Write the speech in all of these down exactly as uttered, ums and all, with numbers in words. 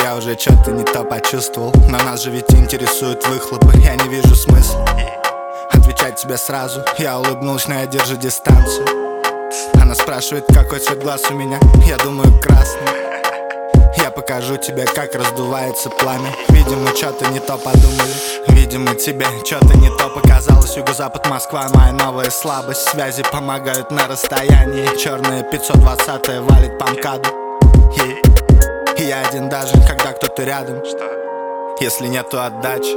Я уже что-то не то почувствовал, но нас же ведь интересуют выхлопы. Я не вижу смысла отвечать тебе сразу. Я улыбнулась, но я держу дистанцию. Она спрашивает, какой цвет глаз у меня. Я думаю, красный. Я покажу тебе, как раздувается пламя. Видимо, что-то не то подумали. Видимо, тебе что-то не то показалось. Юго-запад, Москва, моя новая слабость. Связи помогают на расстоянии. Черная пятьсот двадцатая валит по МКАДу. И я один даже, когда кто-то рядом. Если нету отдачи,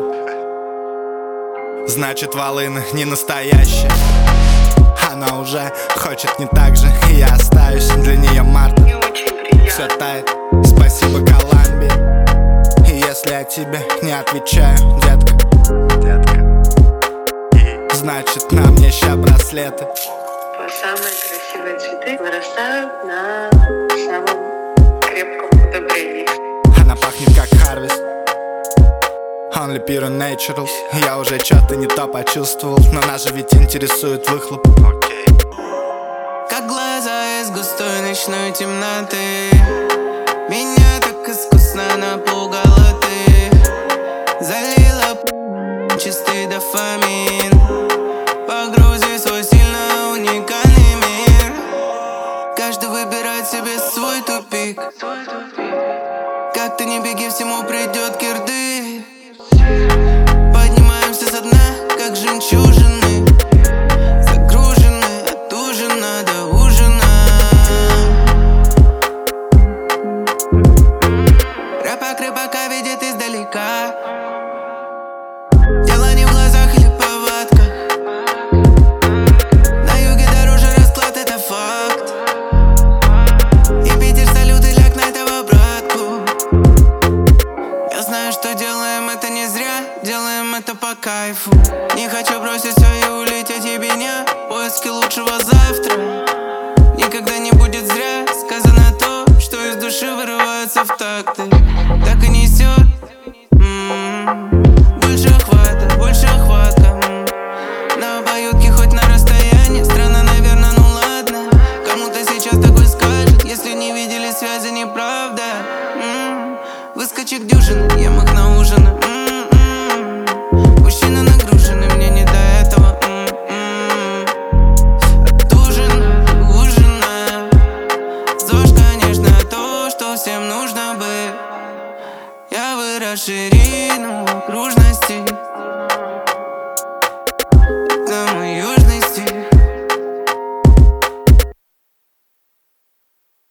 значит, волына не настоящая. Она уже хочет не так же, и я остаюсь для нее марта. Все тает, спасибо Колумбии. И если я тебе не отвечаю, детка, детка, значит, на мне ща браслеты. Самые красивые цветы вырастают на самом крепком удобрении. Она пахнет как Harvest, Only Pure Naturals. Я уже что-то не то почувствовал, но нас же ведь интересует выхлоп. Как глаза из густой ночной темноты, меня так искусно напугала ты. Залила чистый дофамин, погрузи свой сильно уникальный мир. Каждый выбирает себе свой тупик. Как ты не беги, всему придет кирдык. Поднимаемся со дна, как жемчужины, загружены от ужина до ужина. Рыбак рыбака видит издалека. Дело не в глазах или повадках. На юге дороже расклад, это факт. И Питер салют и ляг на этого братку. Я знаю, что делаем это не зря, делаем это по кайфу. Не хочу бросить все и улететь ебеня. Поиски лучшего завтра никогда не будет зря. Сказано то, что из души вырывается в такты. Так и несет. М-м-м. Больше охвата, больше охвата. М-м. На обоюдке хоть на расстоянии. Странно, наверное, ну ладно. Кому-то сейчас такой скажет, если не видели связи, неправда. М-м. Выскочек дюжины, ем их на ужин. М-м-м. Мужчины нагружены, мне не до этого. М-м-м. От ужина до ужина. ЗОЖ, конечно, то, что всем нужно бы. Я вырос ширину окружности.